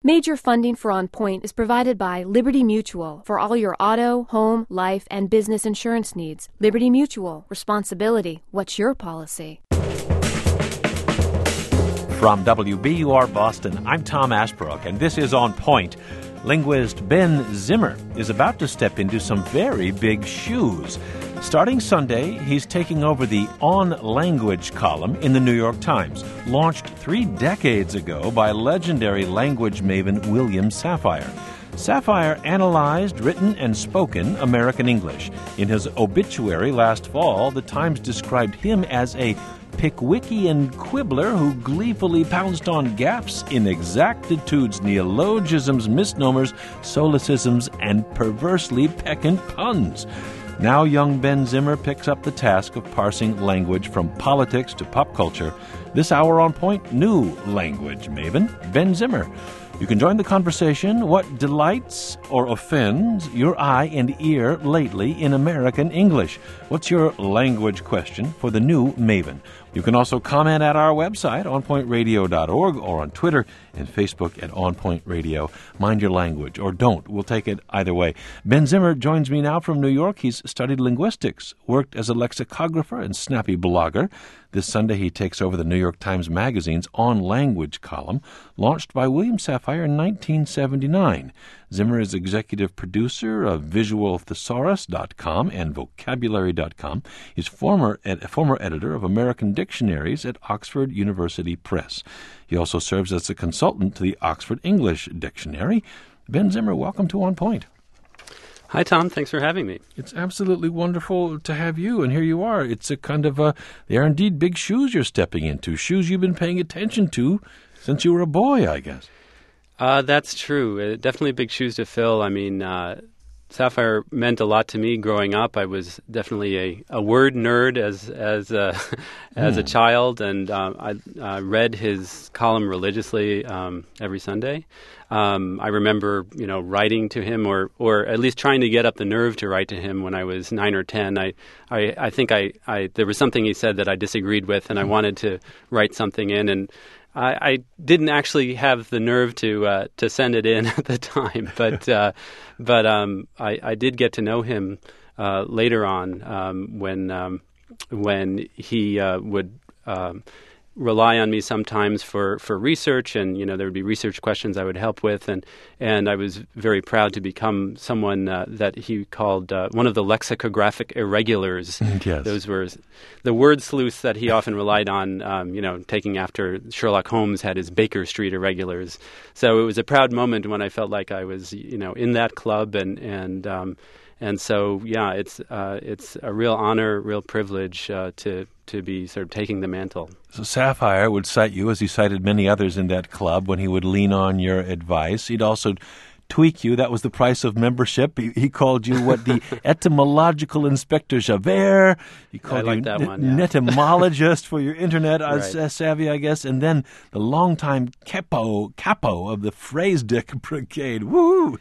Major funding for On Point is provided by Liberty Mutual for all your auto, home, life, and business insurance needs. Liberty Mutual. Responsibility. What's your policy? From WBUR Boston, I'm Tom Ashbrook, and this is On Point. Linguist Ben Zimmer is about to step into some very big shoes. Starting Sunday, he's taking over the On Language column in the New York Times, launched 3 decades ago by legendary language maven William Safire. Safire analyzed written and spoken American English. In his obituary last fall, the Times described him as a Pickwickian quibbler who gleefully pounced on gaps, inexactitudes, neologisms, misnomers, solecisms, and perversely peccant puns. Now young Ben Zimmer picks up the task of parsing language from politics to pop culture. This hour On Point, new language maven, Ben Zimmer. You can join the conversation. What delights or offends your eye and ear lately in American English? What's your language question for the new maven? You can also comment at our website, onpointradio.org, or on Twitter and Facebook at On Point Radio. Mind your language, or don't. We'll take it either way. Ben Zimmer joins me now from New York. He's studied linguistics, worked as a lexicographer and snappy blogger. This Sunday, he takes over the New York Times Magazine's On Language column, launched by William Safire in 1979. Zimmer is executive producer of VisualThesaurus.com and Vocabulary.com. He's former editor of American Dictionaries at Oxford University Press. He also serves as a consultant to the Oxford English Dictionary. Ben Zimmer, welcome to On Point. Hi, Tom. Thanks for having me. It's absolutely wonderful to have you, and here you are. It's a kind of they are indeed big shoes you're stepping into, shoes you've been paying attention to since you were a boy, I guess. That's true. Definitely big shoes to fill. I mean, Safire meant a lot to me growing up. I was definitely a word nerd as a child, and I read his column religiously every Sunday. I remember, writing to him, or at least trying to get up the nerve to write to him when I was 9 or 10. I think there was something he said that I disagreed with, and I wanted to write something in, and I didn't actually have the nerve to send it in at the time, but I did get to know him later on when he would rely on me sometimes for research, and there would be research questions I would help with, and I was very proud to become someone that he called one of the lexicographic irregulars. Yes. Those were the word sleuths that he often relied on, taking after Sherlock Holmes had his Baker Street irregulars. So it was a proud moment when I felt like I was in that club, and so it's a real honor, real privilege to be sort of taking the mantle. So Safire would cite you, as he cited many others in that club, when he would lean on your advice. He'd also tweak you. That was the price of membership. He called you the etymological Inspector Javert. He called you that one, yeah. Netymologist for your internet Right. savvy, I guess. And then the longtime capo of the Phrase Dick Brigade. Woo!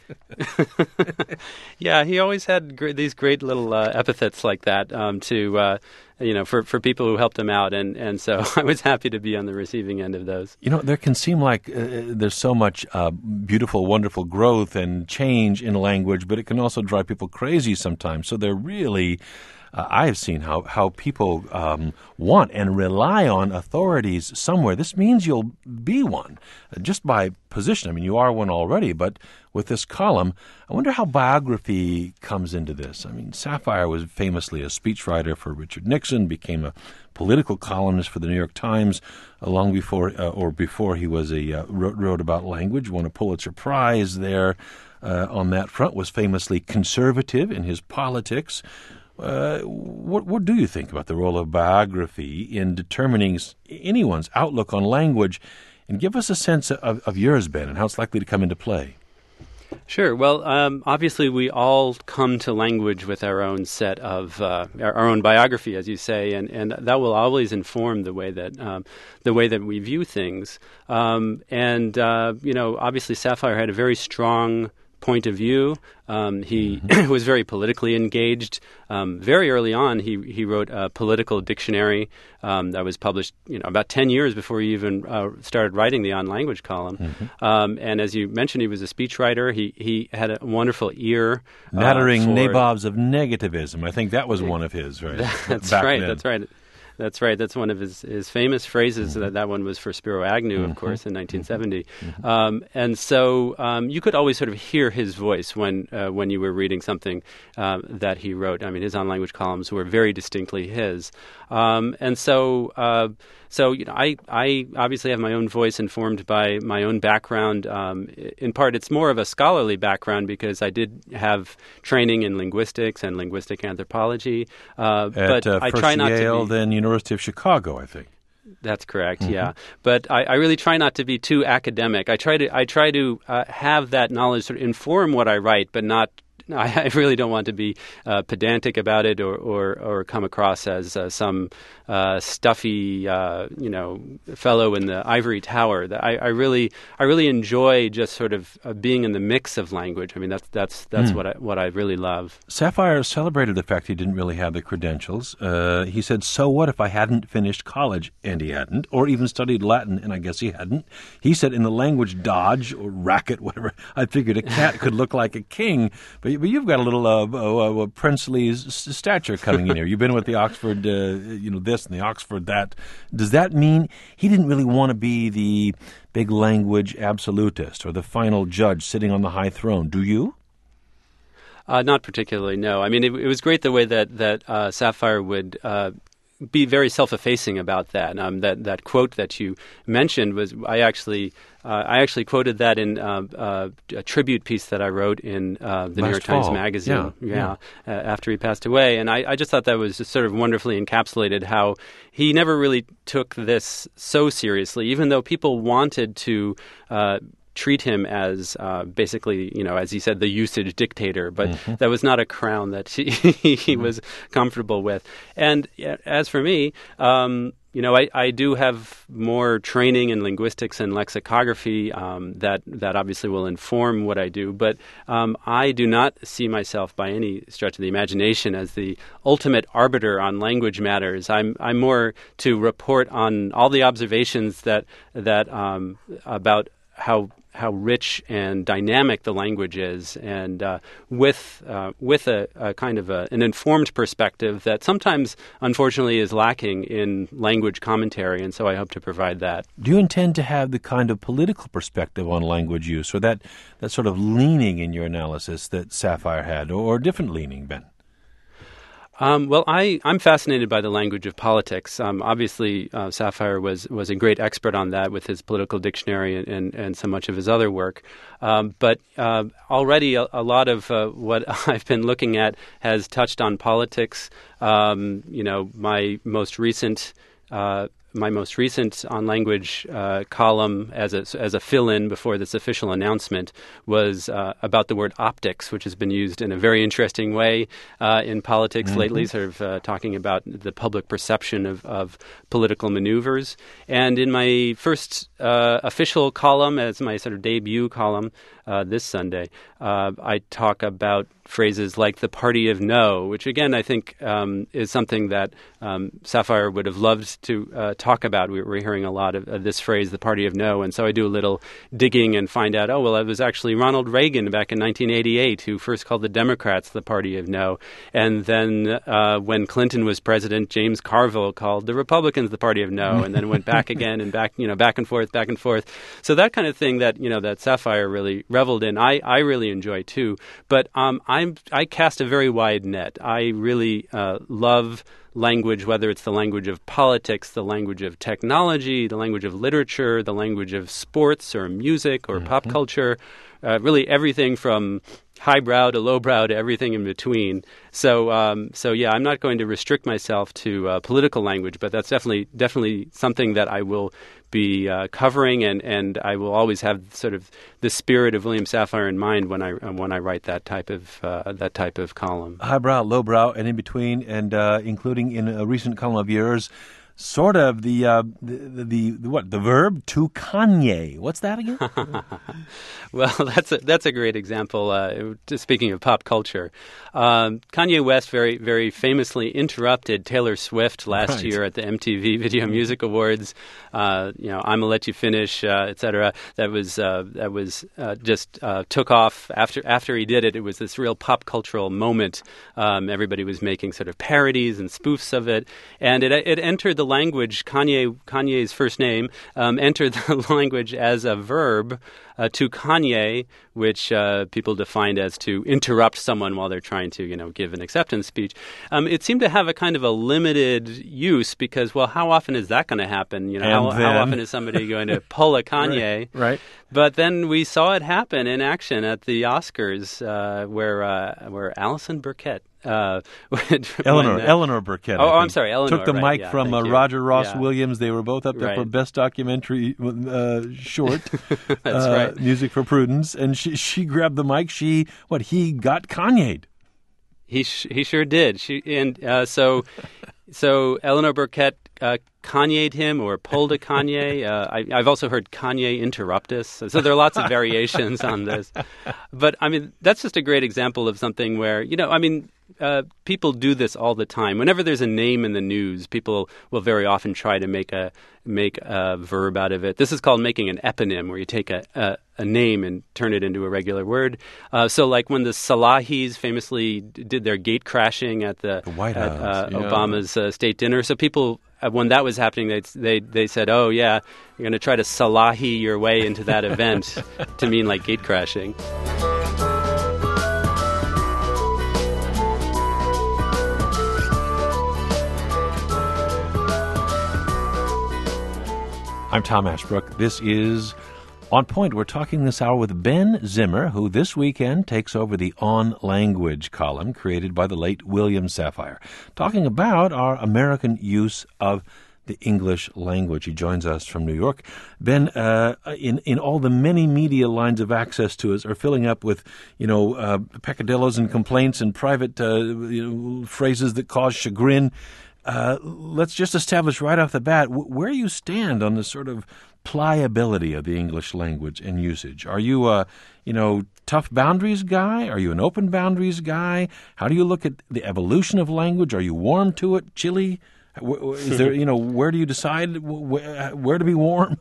Yeah, he always had these great little epithets like that for people who helped him out, and so I was happy to be on the receiving end of those. There can seem like there's so much beautiful, wonderful growth and change in language, but it can also drive people crazy sometimes. So they're really, I have seen how people want and rely on authorities somewhere. This means you'll be one just by position. I mean, you are one already, but with this column, I wonder how biography comes into this. I mean, Safire was famously a speechwriter for Richard Nixon, became a political columnist for the New York Times long before he was wrote about language, won a Pulitzer Prize there on that front, was famously conservative in his politics. What do you think about the role of biography in determining anyone's outlook on language? And give us a sense of yours, Ben, and how it's likely to come into play. Sure. Well, obviously, we all come to language with our own set of our own biography, as you say, and that will always inform the way that we view things. Obviously, Safire had a very strong point of view. He was very politically engaged. Very early on, he wrote a political dictionary that was published, about 10 years before he even started writing the On Language column. And as you mentioned, he was a speechwriter. He had a wonderful ear. Nattering nabobs of negativism. I think that was one of his. Right? That's right. Then. That's right. That's right. That's one of his famous phrases. That one was for Spiro Agnew, of course, in 1970. And so you could always sort of hear his voice when you were reading something that he wrote. I mean, his On Language columns were very distinctly his. And so I obviously have my own voice informed by my own background. In part, it's more of a scholarly background because I did have training in linguistics and linguistic anthropology. But I try not Yale, to be... then University of Chicago, I think. That's correct. Yeah, but I really try not to be too academic. I try to have that knowledge sort of inform what I write, but not. I really don't want to be pedantic about it or come across as some stuffy, fellow in the ivory tower. I really enjoy just sort of being in the mix of language. I mean, that's what I really love. Safire celebrated the fact he didn't really have the credentials. He said, "So what if I hadn't finished college?" And he hadn't, or even studied Latin, and I guess he hadn't. He said, "In the language dodge or racket, whatever, I figured a cat could look like a king." But you've got a little princely stature coming in here. You've been with the Oxford, this and the Oxford that. Does that mean he didn't really want to be the big language absolutist or the final judge sitting on the high throne? Do you? Not particularly, no. I mean, it was great the way that Safire would be very self-effacing about that. That quote that you mentioned was I actually quoted that in a tribute piece that I wrote in the New York Times Magazine. After he passed away, and I just thought that was just sort of wonderfully encapsulated how he never really took this so seriously, even though people wanted to treat him as basically, as he said, the usage dictator. But that was not a crown that he was comfortable with. And as for me, I do have more training in linguistics and lexicography that obviously will inform what I do. But I do not see myself by any stretch of the imagination as the ultimate arbiter on language matters. I'm more to report on all the observations that about how rich and dynamic the language is, and with a kind of an informed perspective that sometimes, unfortunately, is lacking in language commentary, and so I hope to provide that. Do you intend to have the kind of political perspective on language use, or that sort of leaning in your analysis that Safire had, or different leaning, Ben? Well, I'm fascinated by the language of politics. Obviously, Safire was a great expert on that with his political dictionary and so much of his other work. But already a lot of what I've been looking at has touched on politics. My most recent On Language column as a fill-in before this official announcement was about the word optics, which has been used in a very interesting way in politics lately, sort of talking about the public perception of political maneuvers. And in my first official column, as my sort of debut column this Sunday, I talk about phrases like the party of no, which again I think is something that Safire would have loved to talk about. We're hearing a lot of this phrase, the party of no, and so I do a little digging and find out, it was actually Ronald Reagan back in 1988 who first called the Democrats the party of no, and then when Clinton was president, James Carville called the Republicans the party of no, and then it went back again and back and forth. So that kind of thing that that Safire really reveled in, I really enjoy too. But I cast a very wide net. I really love language, whether it's the language of politics, the language of technology, the language of literature, the language of sports or music or pop culture, really everything from highbrow to lowbrow to everything in between. So yeah, I'm not going to restrict myself to political language, but that's definitely something that I will be covering, and I will always have sort of the spirit of William Safire in mind when I write that type of column. Highbrow, lowbrow, and in between, and including in a recent column of yours, sort of the verb to Kanye. What's that again? Well, that's a great example. Speaking of pop culture, Kanye West very very famously interrupted Taylor Swift last year at the MTV Video Music Awards. I'm gonna let you finish, etc. That was just took off after he did it. It was this real pop cultural moment. Everybody was making sort of parodies and spoofs of it, and it entered the language. Kanye's first name entered the language as a verb. To Kanye, which people defined as to interrupt someone while they're trying to, give an acceptance speech. It seemed to have a kind of a limited use because, well, how often is that going to happen? How often is somebody going to pull a Kanye? Right. But then we saw it happen in action at the Oscars, where Alison Burkett. Eleanor Burkett. I'm sorry, Eleanor. Took the mic from Roger Ross Williams. They were both up there for Right. Best Documentary Short. That's right. Music for Prudence. And she grabbed the mic. He got Kanye'd. He sure did. So Eleanor Burkett Kanye'd him or pulled a Kanye. I've also heard Kanye interrupt us. So there are lots of variations on this. But, that's just a great example of something where, people do this all the time. Whenever there's a name in the news, people will very often try to make a verb out of it. This is called making an eponym, where you take a name and turn it into a regular word. So like when the Salahis famously did their gate crashing at the White House, Obama's state dinner. So people, when that was happening, they said, oh, yeah, you're going to try to Salahi your way into that event to mean like gate crashing. I'm Tom Ashbrook. This is On Point. We're talking this hour with Ben Zimmer, who this weekend takes over the On Language column created by the late William Safire, talking about our American use of the English language. He joins us from New York. Ben, in all the many media lines of access to us are filling up with, peccadillos and complaints and private phrases that cause chagrin. Let's just establish right off the bat where you stand on the sort of pliability of the English language and usage. Are you a, tough boundaries guy? Are you an open boundaries guy? How do you look at the evolution of language? Are you warm to it, chilly? Is there, where do you decide where to be warm?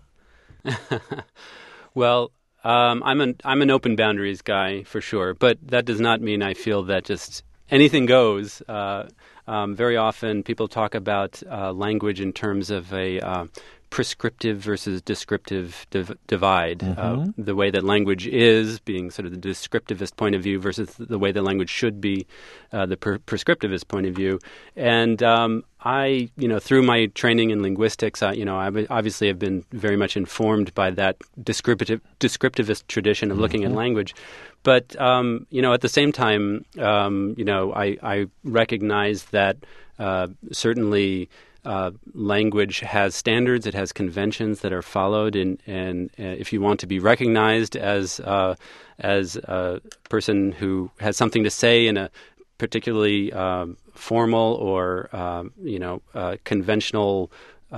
Well, I'm an open boundaries guy for sure, but that does not mean I feel that just anything goes. Very often people talk about language in terms of a prescriptive versus descriptive divide. Mm-hmm. The way that language is being sort of the descriptivist point of view versus the way that language should be the prescriptivist point of view. And I, through my training in linguistics, I obviously have been very much informed by that descriptivist tradition of looking at language. But, at the same time, I recognize that certainly language has standards, it has conventions that are followed, and if you want to be recognized as a person who has something to say in a particularly formal or conventional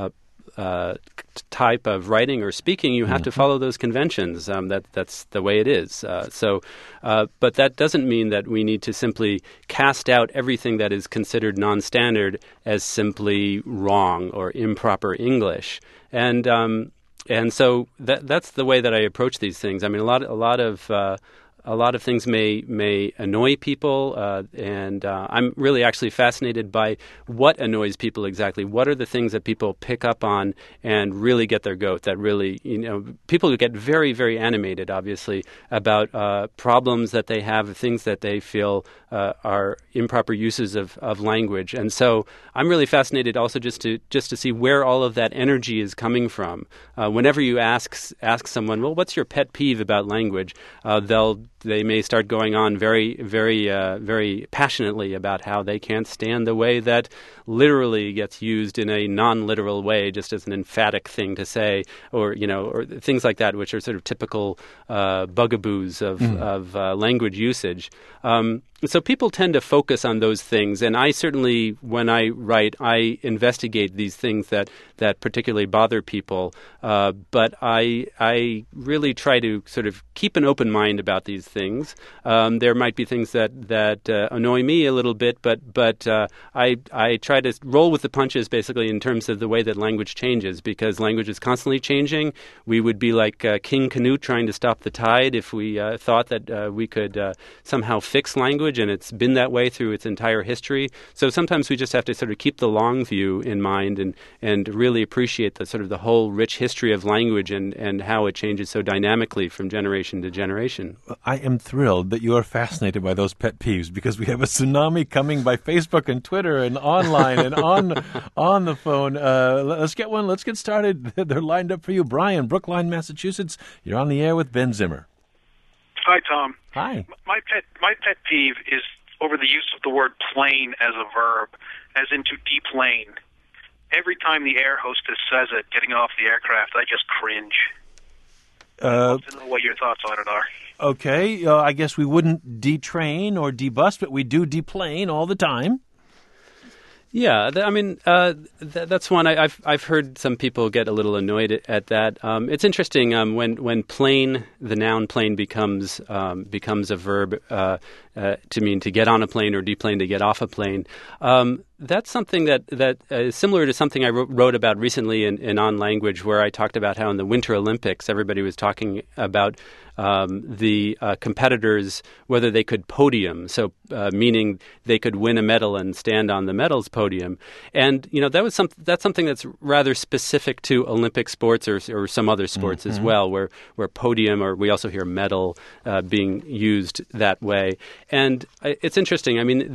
type of writing or speaking, you have to follow those conventions. That's the way it is. But that doesn't mean that we need to simply cast out everything that is considered non-standard as simply wrong or improper English. And so that's the way that I approach these things. A lot of things may annoy people, and I'm really actually fascinated by what annoys people exactly. What are the things that people pick up on and really get their goat? That really, people get very, very animated, obviously, about problems that they have, things that they feel are improper uses of language. And so I'm really fascinated also just to see where all of that energy is coming from. Whenever you ask someone, well, what's your pet peeve about language? They may start going on very, very, very passionately about how they can't stand the way that literally gets used in a non-literal way, just as an emphatic thing to say, or things like that, which are sort of typical bugaboos of language usage. So people tend to focus on those things, and I certainly, when I write, I investigate these things that particularly bother people. But I really try to sort of keep an open mind about these things. There might be things that annoy me a little bit, but I try to roll with the punches, basically, in terms of the way that language changes, because language is constantly changing. We would be like King Canute trying to stop the tide if we thought that we could somehow fix language. And it's been that way through its entire history. So sometimes we just have to sort of keep the long view in mind and really appreciate the sort of the whole rich history of language and how it changes so dynamically from generation to generation. I am thrilled that you are fascinated by those pet peeves, because we have a tsunami coming by Facebook and Twitter and online and on the phone. Let's get one. Let's get started. They're lined up for you. Brian, Brookline, Massachusetts. You're on the air with Ben Zimmer. Hi, Tom. Hi. My pet peeve is over the use of the word plane as a verb, as into deplane. Every time the air hostess says it, getting off the aircraft, I just cringe. I'd love to know what your thoughts on it are. Okay. I guess we wouldn't detrain or debus, but we do deplane all the time. Yeah, that's one. I've heard some people get a little annoyed at that. It's interesting when plane, the noun plane, becomes a verb to mean to get on a plane, or deplane, to get off a plane. That's something that is similar to something I wrote about recently in On Language, where I talked about how in the Winter Olympics everybody was talking about the competitors, whether they could podium, so meaning they could win a medal and stand on the medals podium. And that's something that's rather specific to Olympic sports or some other sports as well, where podium, or we also hear medal being used that way. And it's interesting. I mean,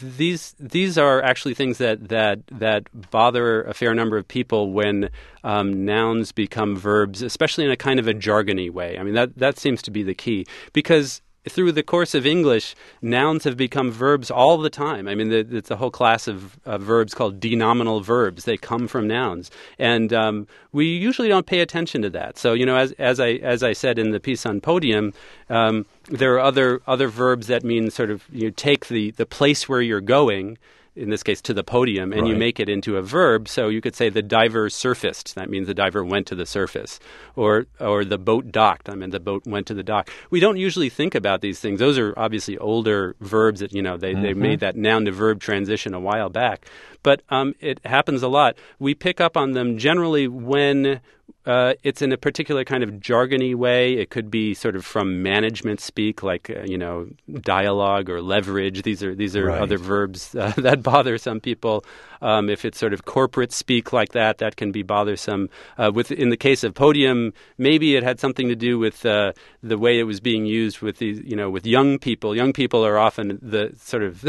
these are actually things that bother a fair number of people when nouns become verbs, especially in a kind of a jargony way. I mean, that seems to be the key, because through the course of English, nouns have become verbs all the time. I mean, it's a whole class of verbs called denominal verbs. They come from nouns, and we usually don't pay attention to that. So, as I said in the piece on podium, there are other verbs that mean sort of you take the place where you're going, in this case to the podium, and you make it into a verb. So you could say the diver surfaced. That means the diver went to the surface. Or the boat docked. I mean, the boat went to the dock. We don't usually think about these things. Those are obviously older verbs that, they made that noun to verb transition a while back. But it happens a lot. We pick up on them generally when it's in a particular kind of jargony way. It could be sort of from management speak, like dialogue or leverage. These are other verbs that bother some people. If it's sort of corporate speak like that can be bothersome. In the case of podium, maybe it had something to do with the way it was being used with these, with young people. Young people are often the sort of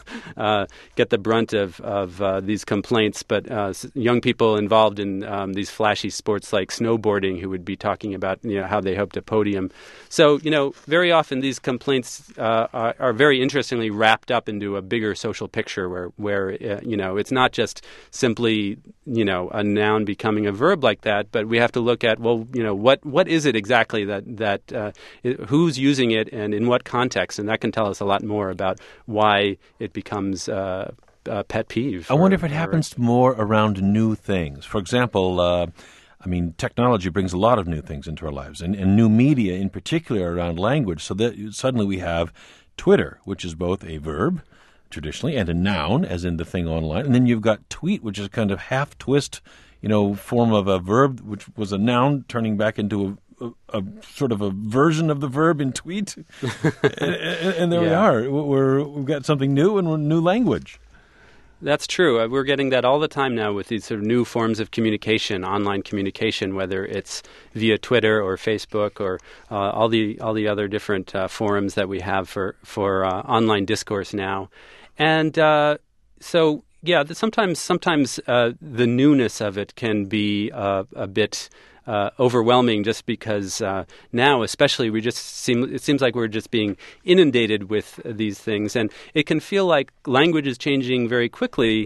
get the brunt of these complaints, but young people involved in these flashy sports like snowboarding who would be talking about how they hope to podium. So very often these complaints are very interestingly wrapped up into a bigger social picture where it's not just simply a noun becoming a verb like that, but we have to look at what is it exactly that who's using it and in what context, and that can tell us a lot more about why it becomes a pet peeve. I wonder if it happens more around new things. For example, technology brings a lot of new things into our lives, and new media in particular around language, so that suddenly we have Twitter, which is both a verb, traditionally, and a noun, as in the thing online. And then you've got tweet, which is kind of half-twist, form of a verb, which was a noun turning back into a sort of a version of the verb in tweet. and there we are. We've got something new and new language. That's true. We're getting that all the time now with these sort of new forms of communication, online communication, whether it's via Twitter or Facebook or all the other different forums that we have for online discourse now. And so, yeah, sometimes the newness of it can be a bit overwhelming, just because now, especially, it seems like we're just being inundated with these things, and it can feel like language is changing very quickly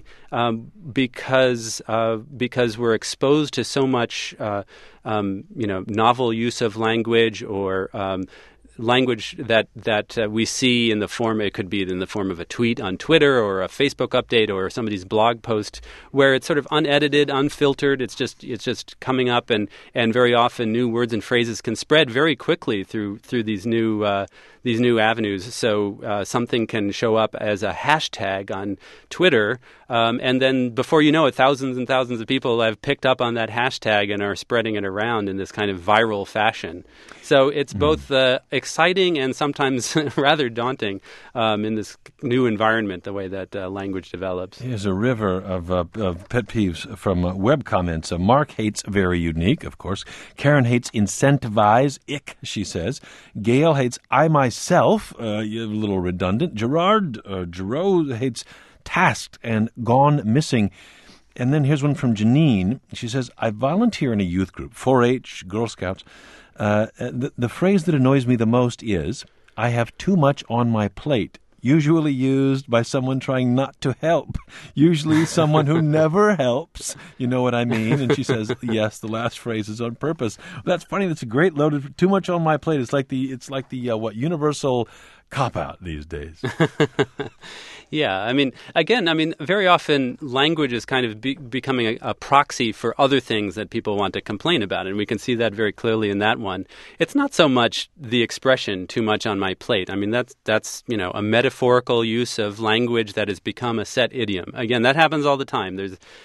because we're exposed to so much novel use of language or language that we see in the form, it could be in the form of a tweet on Twitter or a Facebook update or somebody's blog post, where it's sort of unedited, unfiltered. It's just coming up, and very often new words and phrases can spread very quickly through these new avenues. So something can show up as a hashtag on Twitter, and then before you know it, thousands and thousands of people have picked up on that hashtag and are spreading it around in this kind of viral fashion. So it's both exciting and sometimes rather daunting in this new environment, the way that language develops. Here's a river of pet peeves from web comments. Mark hates very unique, of course. Karen hates incentivize, ick, she says. Gail hates I myself, a little redundant. Giroux hates tasked and gone missing. And then here's one from Janine. She says, I volunteer in a youth group, 4-H, Girl Scouts. The phrase that annoys me the most is, I have too much on my plate, usually used by someone trying not to help, usually someone who never helps. You know what I mean? And she says, yes, the last phrase is on purpose. That's funny. That's a great loaded, too much on my plate. It's like the universal cop-out these days. Yeah, very often language is kind of becoming a proxy for other things that people want to complain about, and we can see that very clearly in that one. It's not so much the expression "too much on my plate." I mean, that's a metaphorical use of language that has become a set idiom. Again, that happens all the time.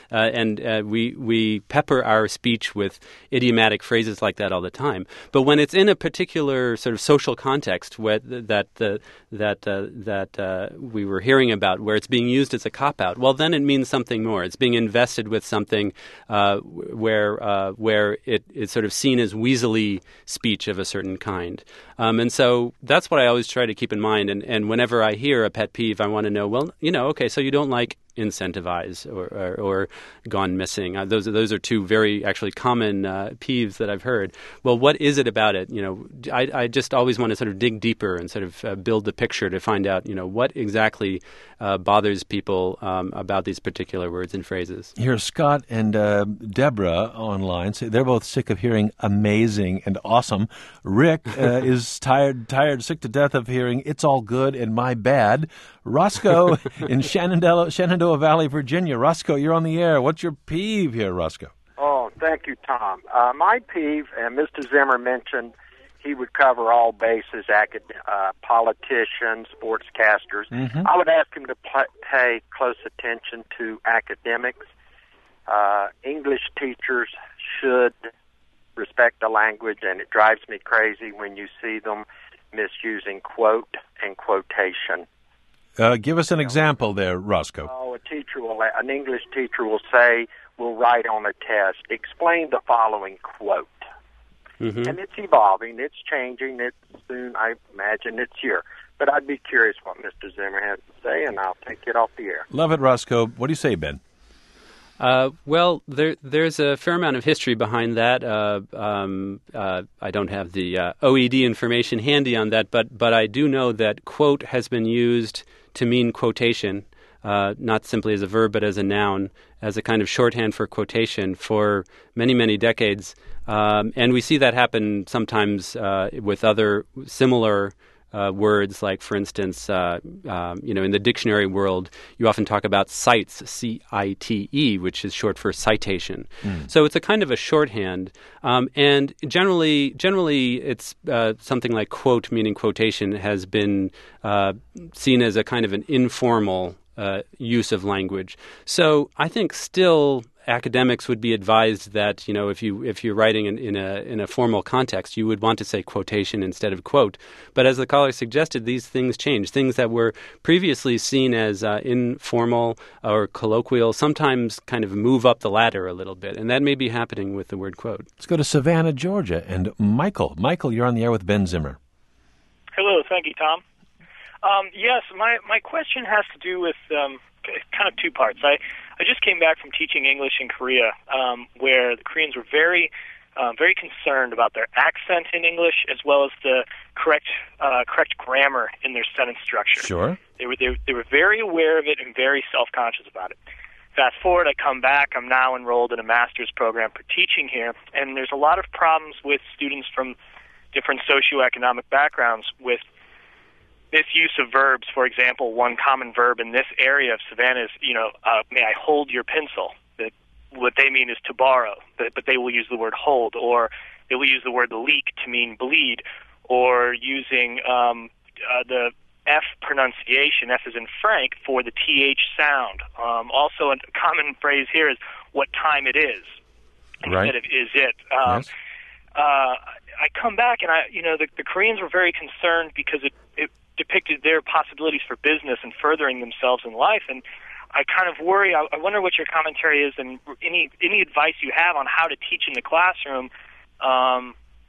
We pepper our speech with idiomatic phrases like that all the time. But when it's in a particular sort of social context that we were hearing about, where it's being used as a cop-out, well, then it means something more. It's being invested with something where it's sort of seen as weaselly speech of a certain kind. And so that's what I always try to keep in mind. And whenever I hear a pet peeve, I want to know, well, okay, so you don't like incentivize or gone missing. Those are two very actually common peeves that I've heard. Well, what is it about it? I just always want to sort of dig deeper and sort of build the picture to find out, what exactly bothers people about these particular words and phrases. Here's Scott and Deborah online say they're both sick of hearing amazing and awesome. Rick is tired, sick to death of hearing it's all good and my bad. Roscoe in Shenandoah Valley, Virginia. Roscoe, you're on the air. What's your peeve here, Roscoe? Oh, thank you, Tom. My peeve, and Mr. Zimmer mentioned he would cover all bases, politicians, sportscasters. Mm-hmm. I would ask him to pay close attention to academics. English teachers should respect the language, and it drives me crazy when you see them misusing quote and quotation. Give us an example there, Roscoe. Oh, an English teacher will say, we'll write on a test, explain the following quote. Mm-hmm. And it's evolving, it's changing, soon, I imagine it's here. But I'd be curious what Mr. Zimmer has to say, and I'll take it off the air. Love it, Roscoe. What do you say, Ben? Well, there's a fair amount of history behind that. I don't have the OED information handy on that, but I do know that quote has been used to mean quotation, not simply as a verb but as a noun, as a kind of shorthand for quotation for many, many decades. And we see that happen sometimes with other similar words, like, for instance, in the dictionary world, you often talk about cites, C-I-T-E, which is short for citation. Mm. So it's a kind of a shorthand. And generally, it's something like quote, meaning quotation, has been seen as a kind of an informal use of language. So I think still academics would be advised that, if you're writing in a formal context, you would want to say quotation instead of quote. But as the caller suggested, these things change. Things that were previously seen as informal or colloquial sometimes kind of move up the ladder a little bit, and that may be happening with the word quote. Let's go to Savannah, Georgia, and Michael. Michael, you're on the air with Ben Zimmer. Hello, thank you, Tom. Yes, my question has to do with kind of two parts. I just came back from teaching English in Korea, where the Koreans were very concerned about their accent in English as well as the correct grammar in their sentence structure. Sure. They were very aware of it and very self-conscious about it. Fast forward, I come back. I'm now enrolled in a master's program for teaching here, and there's a lot of problems with students from different socioeconomic backgrounds with this use of verbs. For example, one common verb in this area of Savannah is, may I hold your pencil? That what they mean is to borrow, but they will use the word hold, or they will use the word leak to mean bleed, or using the F pronunciation, F as in Frank, for the TH sound. Also, a common phrase here is what time it is, instead of is it. Yes. I come back and the Koreans were very concerned because it depicted their possibilities for business and furthering themselves in life, and I kind of worry. I wonder what your commentary is and any advice you have on how to teach in the classroom. I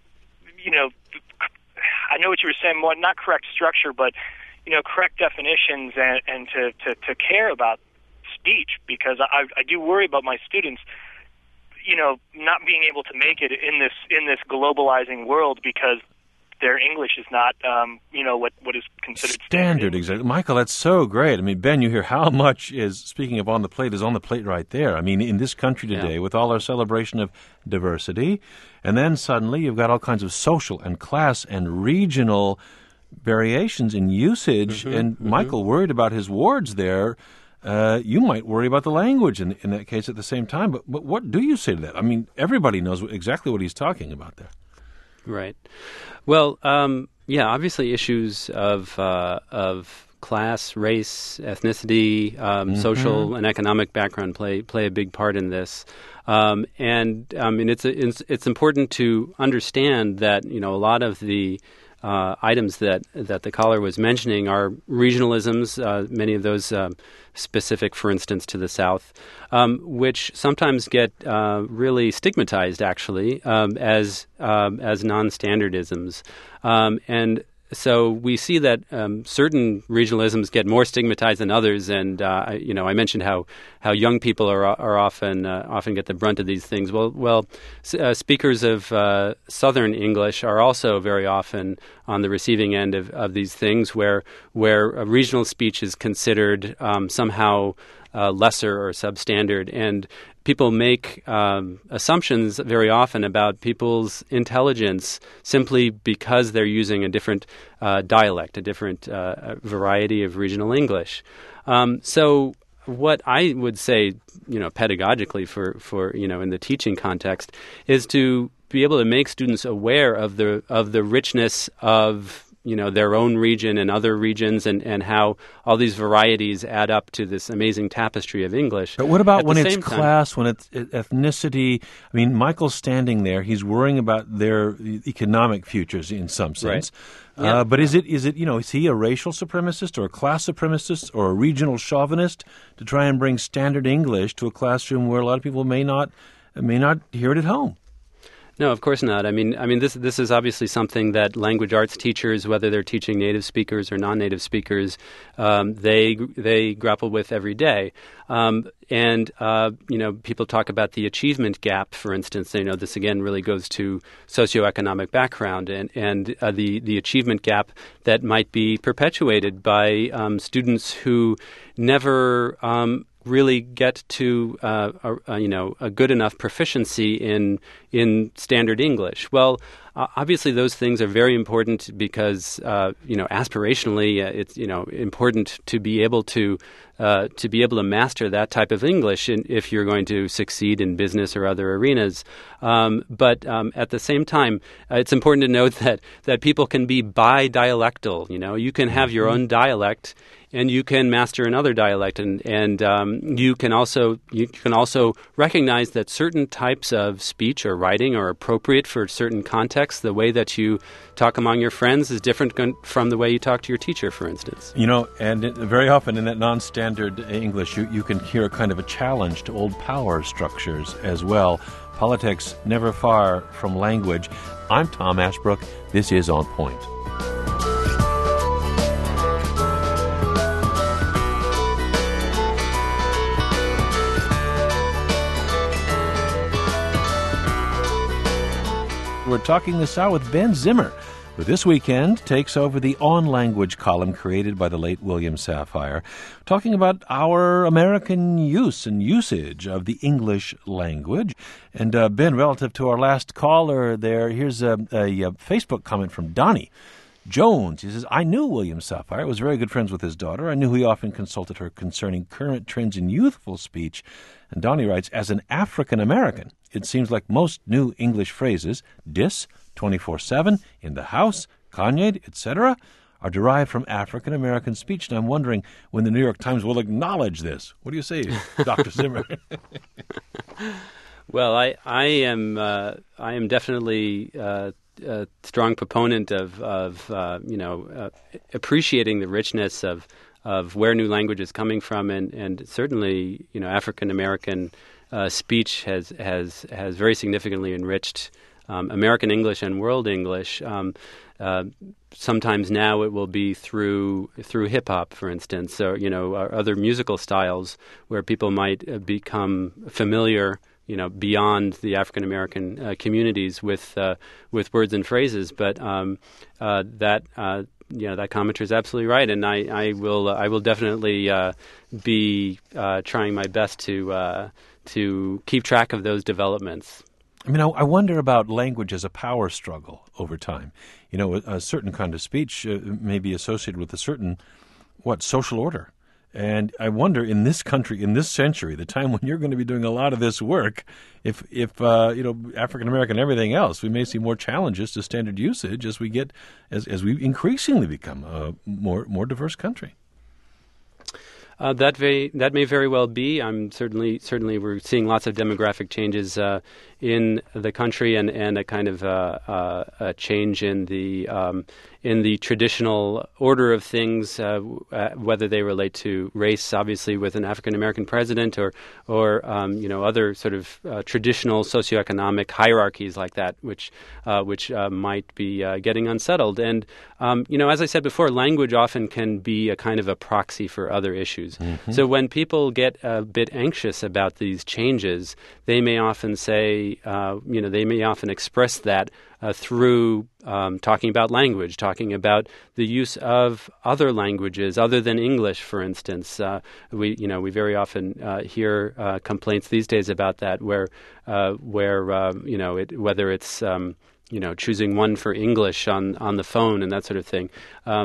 know what you were saying, more not correct structure, but correct definitions and to care about speech, because I do worry about my students, not being able to make it in this globalizing world because their English is not, what is considered standard. Exactly, Michael. That's so great. I mean, Ben, you hear how much is, speaking of on the plate, is on the plate right there. I mean, in this country today, with all our celebration of diversity, and then suddenly you've got all kinds of social and class and regional variations in usage. And Michael worried about his wards there. You might worry about the language in that case at the same time. But what do you say to that? I mean, everybody knows exactly what he's talking about there. Right. Well, obviously issues of class, race, ethnicity, social and economic background play a big part in this. And I mean, it's important to understand that a lot of the items that the caller was mentioning are regionalisms, many of those specific, for instance, to the South, which sometimes get really stigmatized, actually, as non-standardisms. And so we see that certain regionalisms get more stigmatized than others, and I mentioned how young people are often get the brunt of these things. Well, speakers of Southern English are also very often on the receiving end of these things, where a regional speech is considered somehow lesser or substandard, and people make assumptions very often about people's intelligence simply because they're using a different dialect, a different variety of regional English. So what I would say, pedagogically for in the teaching context, is to be able to make students aware of the richness of their own region and other regions, and how all these varieties add up to this amazing tapestry of English. But what about when it's class, when it's ethnicity? I mean, Michael's standing there. He's worrying about their economic futures in some sense. Right. Yeah. But is he a racial supremacist or a class supremacist or a regional chauvinist to try and bring standard English to a classroom where a lot of people may not hear it at home? No, of course not. I mean, this is obviously something that language arts teachers, whether they're teaching native speakers or non-native speakers, they grapple with every day. People talk about the achievement gap, for instance. This again really goes to socioeconomic background and the achievement gap that might be perpetuated by students who never really get to a good enough proficiency in standard English. Well, obviously those things are very important because aspirationally it's important to be able to master that type of English if you're going to succeed in business or other arenas. But at the same time, it's important to note that people can be bi-dialectal. You can have your own dialect, and you can master another dialect, and you can also recognize that certain types of speech or writing are appropriate for certain contexts. The way that you talk among your friends is different from the way you talk to your teacher, for instance. And very often in that non-standard English, you can hear kind of a challenge to old power structures as well. Politics never far from language. I'm Tom Ashbrook. This is On Point. We're talking this out with Ben Zimmer who this weekend takes over the On Language column created by the late William Safire, talking about our American use and usage of the English language. And Ben, relative to our last caller there, here's a Facebook comment from Donnie Jones. He says, I knew William Safire. I was very good friends with his daughter. I knew he often consulted her concerning current trends in youthful speech. And Donnie writes, as an African American, it seems like most new English phrases, dis, 24/7, in the house, Kanye, etc., are derived from African American speech. And I'm wondering when the New York Times will acknowledge this. What do you say, Dr. Zimmer? Well, I am definitely a strong proponent of appreciating the richness of where new language is coming from, and certainly African American speech has very significantly enriched American English and World English. Sometimes now it will be through hip hop, for instance, or other musical styles where people might become familiar, beyond the African American communities with words and phrases. But that commenter is absolutely right, and I will definitely be trying my best to keep track of those developments. I mean, I wonder about language as a power struggle over time. A certain kind of speech may be associated with a certain, social order. And I wonder in this country, in this century, the time when you're going to be doing a lot of this work, if African American and everything else, we may see more challenges to standard usage as we we increasingly become a more diverse country. That may very well be. I'm certainly we're seeing lots of demographic changes in the country, and a kind of a change in the traditional order of things, whether they relate to race, obviously with an African American president, or other sort of traditional socioeconomic hierarchies like that, which might be getting unsettled. And as I said before, language often can be a kind of a proxy for other issues. Mm-hmm. So when people get a bit anxious about these changes, they may often say, they may often express that through talking about language, talking about the use of other languages other than English, for instance. We very often hear complaints these days about that, where whether it's choosing one for English on the phone and that sort of thing.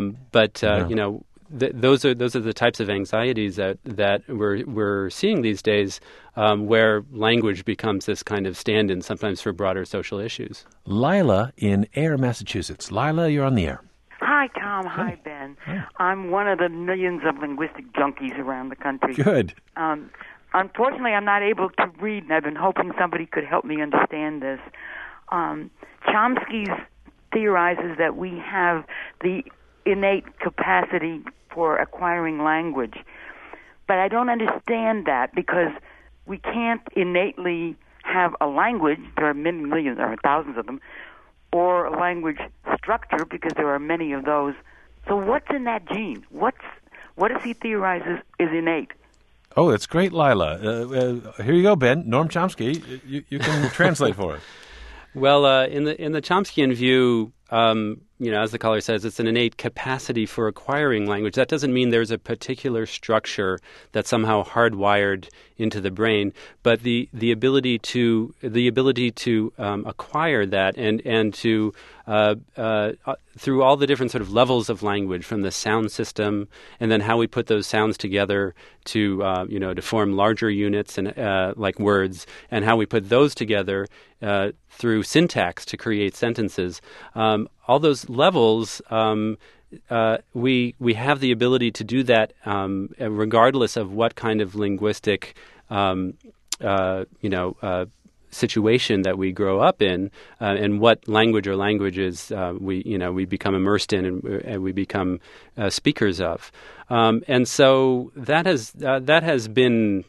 Those are the types of anxieties that we're seeing these days, where language becomes this kind of stand-in, sometimes for broader social issues. Lila in Ayer, Massachusetts. Lila, you're on the air. Hi, Tom. Hi, Ben. Hi. I'm one of the millions of linguistic junkies around the country. Good. Unfortunately, I'm not able to read, and I've been hoping somebody could help me understand this. Chomsky theorizes that we have the innate capacity for acquiring language. But I don't understand that, because we can't innately have a language, there are many millions or thousands of them, or a language structure, because there are many of those. So what's in that gene? What does he theorize is innate? Oh, that's great, Lila. Here you go, Ben. Noam Chomsky. You can translate for us. Well, in the Chomskyan view, as the caller says, it's an innate capacity for acquiring language. That doesn't mean there's a particular structure that's somehow hardwired into the brain, but the ability to acquire that and to through all the different sort of levels of language, from the sound system, and then how we put those sounds together to form larger units and like words, and how we put those together through syntax to create sentences. All those levels, we have the ability to do that regardless of what kind of linguistic situation that we grow up in, and what language or languages we become immersed in and we become speakers of, and so that has been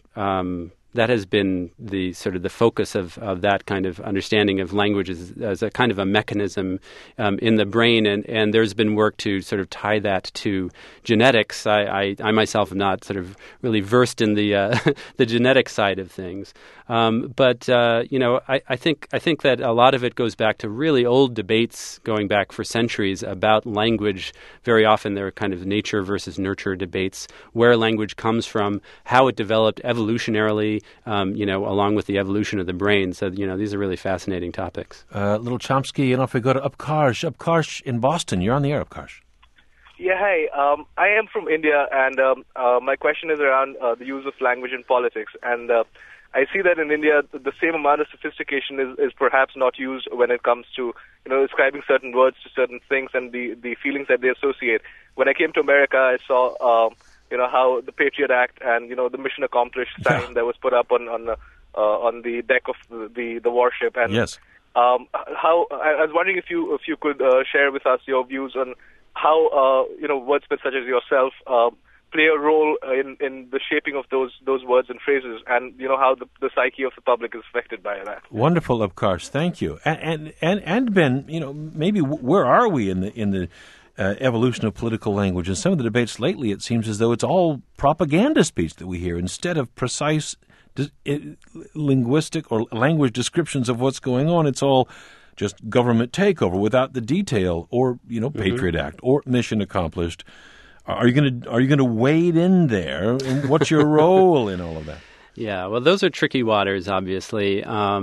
the sort of the focus of that kind of understanding of language as a kind of a mechanism in the brain, and there's been work to sort of tie that to genetics. I myself am not sort of really versed in the the genetic side of things, But I think that a lot of it goes back to really old debates going back for centuries about language. Very often there are kind of nature versus nurture debates, where language comes from, how it developed evolutionarily, along with the evolution of the brain. So, these are really fascinating topics. Little Chomsky, if we go to Upkarsh in Boston. You're on the air, Upkarsh. Yeah, hi. I am from India, and my question is around the use of language in politics. And I see that in India, the same amount of sophistication is perhaps not used when it comes to, ascribing certain words to certain things and the feelings that they associate. When I came to America, I saw, how the Patriot Act and, the mission accomplished sign that was put up on the deck of the warship. And yes. How I was wondering if you could share with us your views on how wordsmiths such as yourself play a role in the shaping of those words and phrases, and how the psyche of the public is affected by that. Wonderful, Upkarsh. Thank you. And Ben, maybe where are we in the evolution of political language? In some of the debates lately, it seems as though it's all propaganda speech that we hear instead of precise linguistic or language descriptions of what's going on. It's all just government takeover without the detail, or Patriot Act or mission accomplished. Are you going to wade in there? And what's your role in all of that? Yeah, well, those are tricky waters, obviously,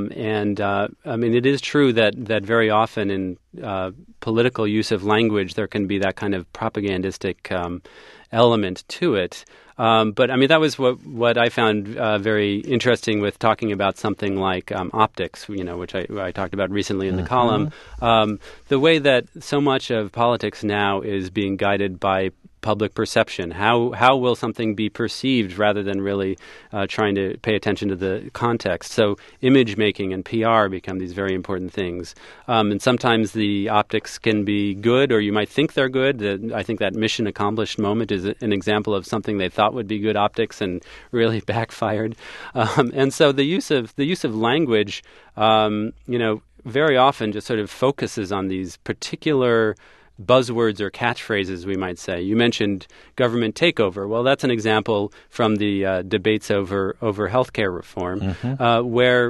it is true that very often in political use of language there can be that kind of propagandistic element to it. But that was what I found very interesting with talking about something like optics, which I talked about recently in the column. The way that so much of politics now is being guided by public perception. How will something be perceived rather than really trying to pay attention to the context? So image making and PR become these very important things. And sometimes the optics can be good, or you might think they're good. I think that mission accomplished moment is an example of something they thought would be good optics and really backfired. And so the use of language, very often just sort of focuses on these particular buzzwords or catchphrases, we might say. You mentioned government takeover. Well, that's an example from the debates over healthcare reform, where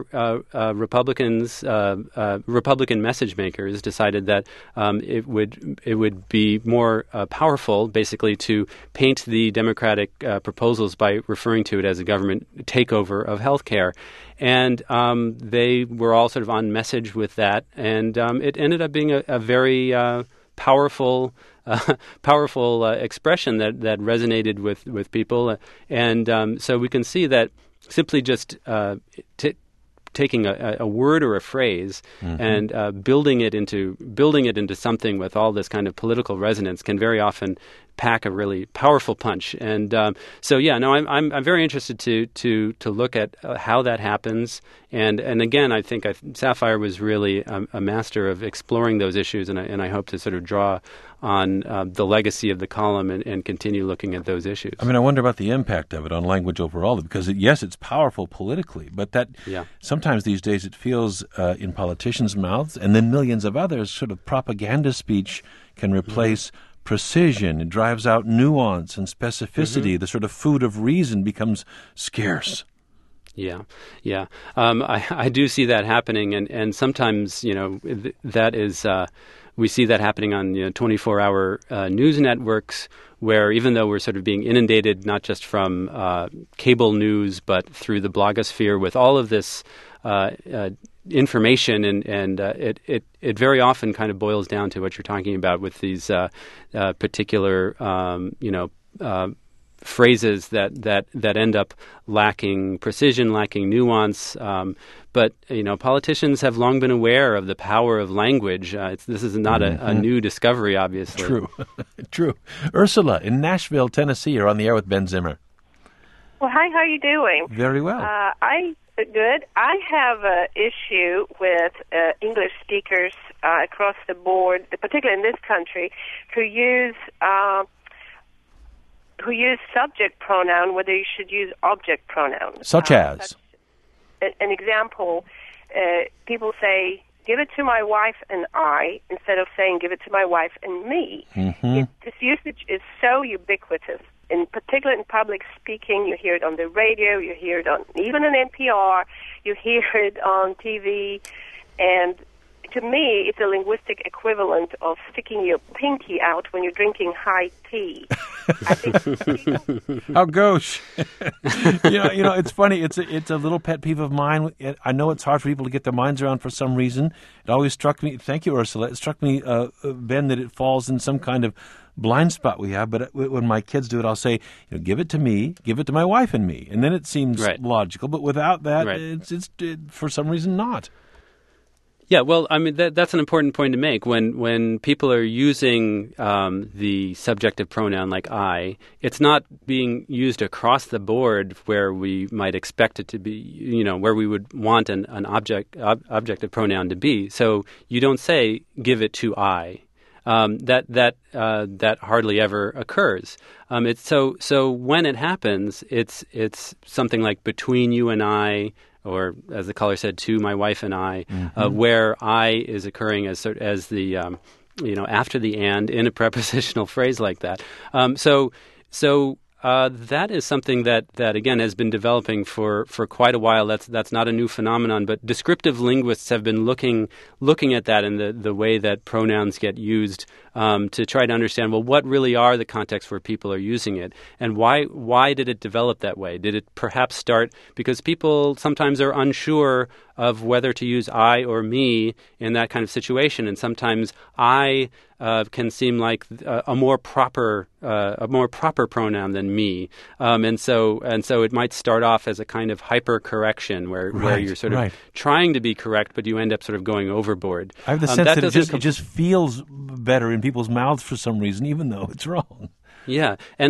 Republican message makers decided that it would be more powerful, basically, to paint the Democratic proposals by referring to it as a government takeover of healthcare. And they were all sort of on message with that, and it ended up being a very powerful expression that resonated with people, and so we can see that simply just taking a word or a phrase and building it into something with all this kind of political resonance can very often pack a really powerful punch. And I'm very interested to look at how that happens. And again, I think Sapphire was really a master of exploring those issues, and I hope to sort of draw on the legacy of the column and continue looking at those issues. I wonder about the impact of it on language overall, because yes, it's powerful politically, but sometimes these days it feels in politicians' mouths, and then millions of others, sort of propaganda speech can replace precision. It drives out nuance and specificity. The sort of food of reason becomes scarce. Yeah. I do see that happening, and sometimes that is we see that happening on 24-hour news networks, where even though we're sort of being inundated not just from cable news but through the blogosphere with all of this information, and it very often kind of boils down to what you're talking about with these particular phrases that end up lacking precision, lacking nuance. But politicians have long been aware of the power of language. This is not a new discovery, obviously. True. Ursula in Nashville, Tennessee, you're on the air with Ben Zimmer. Well, hi. How are you doing? Very well. Good. I have an issue with English speakers across the board, particularly in this country, who use subject pronoun where they should use object pronouns. Such as? An example, people say give it to my wife and I instead of saying give it to my wife and me. This usage is so ubiquitous, in particular in public speaking. You hear it on the radio, you hear it on even on NPR, you hear it on TV, and to me, it's a linguistic equivalent of sticking your pinky out when you're drinking high tea. I think oh, gosh. you know, it's funny. It's a little pet peeve of mine. I know it's hard for people to get their minds around for some reason. It always struck me. Thank you, Ursula. It struck me, Ben, that it falls in some kind of blind spot we have. But when my kids do it, I'll say, give it to me, give it to my wife and me, and then it seems logical. But without that, it's for some reason not. Yeah, well, I mean, that's an important point to make. When people are using the subjective pronoun like I, it's not being used across the board where we might expect it to be, where we would want an objective pronoun to be. So you don't say, give it to I. That hardly ever occurs. So when it happens, it's something like between you and I, or as the caller said, to my wife and I, where I is occurring as the after the and in a prepositional phrase like that. So that is something that again has been developing for quite a while. That's not a new phenomenon, but descriptive linguists have been looking at that and the way that pronouns get used to try to understand, well, what really are the contexts where people are using it, and why did it develop that way? Did it perhaps start because people sometimes are unsure of whether to use I or me in that kind of situation, and sometimes I can seem like a more proper pronoun than me, and so it might start off as a kind of hyper correction where you're sort of trying to be correct, but you end up sort of going overboard. I have the sense that it just feels better in people's mouths for some reason, even though it's wrong. Yeah, and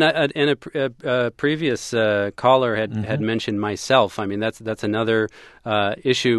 a previous caller had mentioned myself. I mean, that's another issue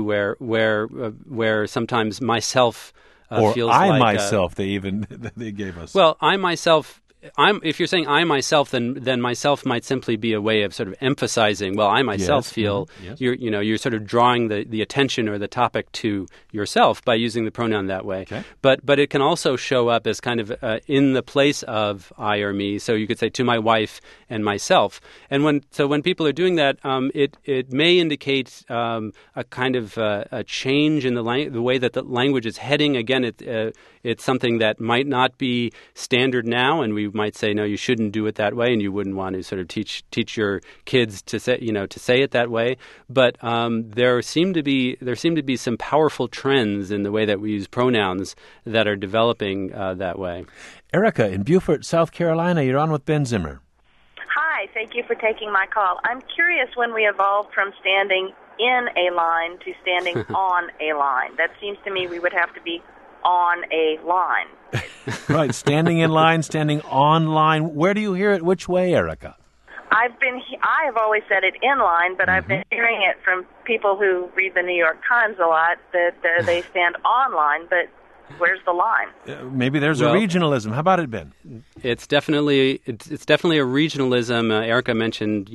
where sometimes myself or feels I like myself. They gave us. Well, I myself. If you're saying I myself, then myself might simply be a way of sort of emphasizing. Well, I myself feel you're sort of drawing the attention or the topic to yourself by using the pronoun that way. Okay. But it can also show up as kind of in the place of I or me. So you could say to my wife and myself. And when people are doing that, it may indicate a kind of a change in the way that the language is heading. Again, it's something that might not be standard now, and we might say, no, you shouldn't do it that way, and you wouldn't want to sort of teach your kids to say it that way. But there seem to be some powerful trends in the way that we use pronouns that are developing that way. Erica in Beaufort, South Carolina, you're on with Ben Zimmer. Hi, thank you for taking my call. I'm curious when we evolved from standing in a line to standing on a line. That seems to me we would have to be on a line. Right, standing in line, standing on line. Where do you hear it? Which way, Erica? I have always said it in line, but I've been hearing it from people who read the New York Times a lot that they stand on line, but where's the line? Maybe there's a regionalism. How about it, Ben? It's definitely a regionalism. Erica mentioned,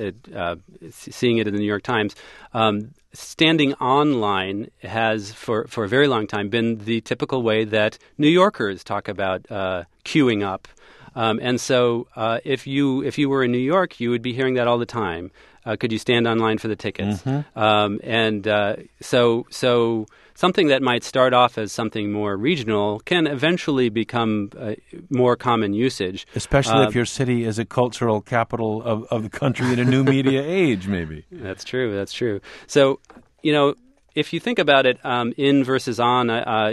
seeing it in the New York Times. Standing online has, for a very long time, been the typical way that New Yorkers talk about queuing up. And so if you were in New York, you would be hearing that all the time. Could you stand online for the tickets? So something that might start off as something more regional can eventually become more common usage. Especially if your city is a cultural capital of the country in a new media age, maybe. That's true. So, if you think about it, in versus on,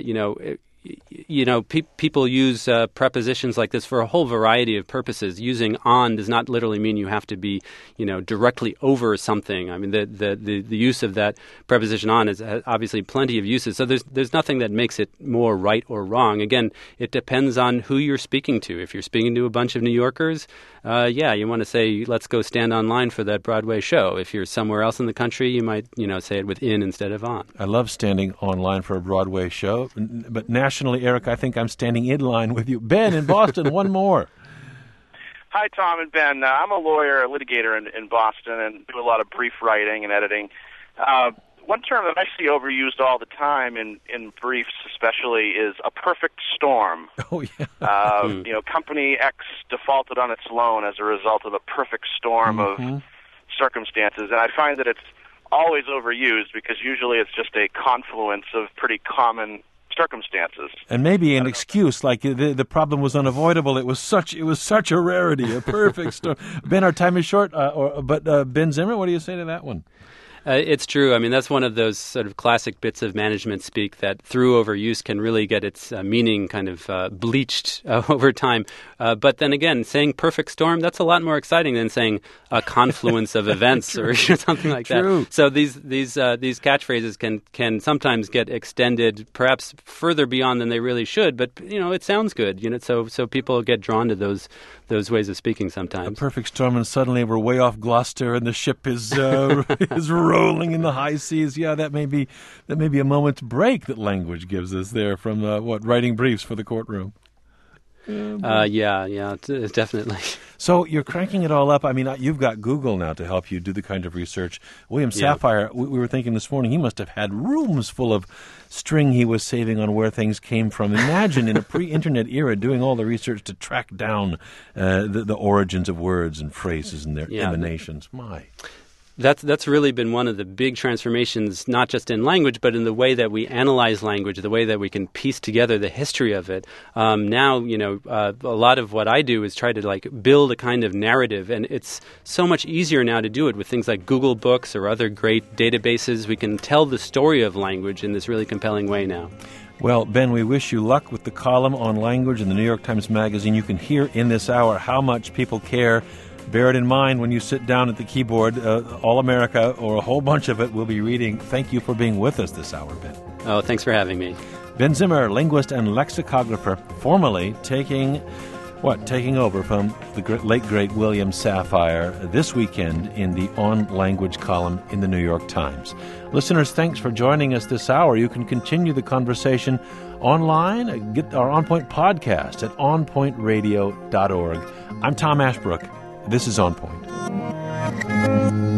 people use prepositions like this for a whole variety of purposes. Using on does not literally mean you have to be, directly over something. I mean, the use of that preposition on has obviously plenty of uses. So there's nothing that makes it more right or wrong. Again, it depends on who you're speaking to. If you're speaking to a bunch of New Yorkers, you want to say, let's go stand online for that Broadway show. If you're somewhere else in the country, you might, say it with in instead of on. I love standing online for a Broadway show, but nationally, Eric, I think I'm standing in line with you. Ben in Boston, one more. Hi, Tom and Ben. I'm a lawyer, a litigator in Boston, and do a lot of brief writing and editing. one term that I see overused all the time in briefs, especially, is a perfect storm. Oh yeah. Company X defaulted on its loan as a result of a perfect storm of circumstances, and I find that it's always overused because usually it's just a confluence of pretty common circumstances. And maybe an excuse, like the problem was unavoidable. It was such a rarity, a perfect storm. Ben, our time is short, but Ben Zimmer, what do you say to that one? It's true. I mean, that's one of those sort of classic bits of management speak that through overuse can really get its meaning kind of bleached over time. But then again, saying perfect storm, that's a lot more exciting than saying a confluence of events or something like that. So these catchphrases can sometimes get extended perhaps further beyond than they really should. But, it sounds good. So people get drawn to those ways of speaking sometimes. A perfect storm, and suddenly we're way off Gloucester and the ship is rolling in the high seas. Yeah, that may be a moment's break that language gives us there from writing briefs for the courtroom. Yeah, definitely. So you're cranking it all up. I mean, you've got Google now to help you do the kind of research. William Safire, we were thinking this morning, he must have had rooms full of string he was saving on where things came from. Imagine in a pre-internet era doing all the research to track down the origins of words and phrases and their emanations. My. That's really been one of the big transformations, not just in language, but in the way that we analyze language, the way that we can piece together the history of it. Now, a lot of what I do is try to build a kind of narrative, and it's so much easier now to do it with things like Google Books or other great databases. We can tell the story of language in this really compelling way now. Well, Ben, we wish you luck with the column on language in the New York Times Magazine. You can hear in this hour how much people care. Bear it in mind when you sit down at the keyboard. All America, or a whole bunch of it, will be reading. Thank you for being with us this hour, Ben. Oh, thanks for having me. Ben Zimmer, linguist and lexicographer, formerly taking over from the late, great William Safire this weekend in the On Language column in the New York Times. Listeners, thanks for joining us this hour. You can continue the conversation online. Get our On Point podcast at onpointradio.org. I'm Tom Ashbrook. This is On Point.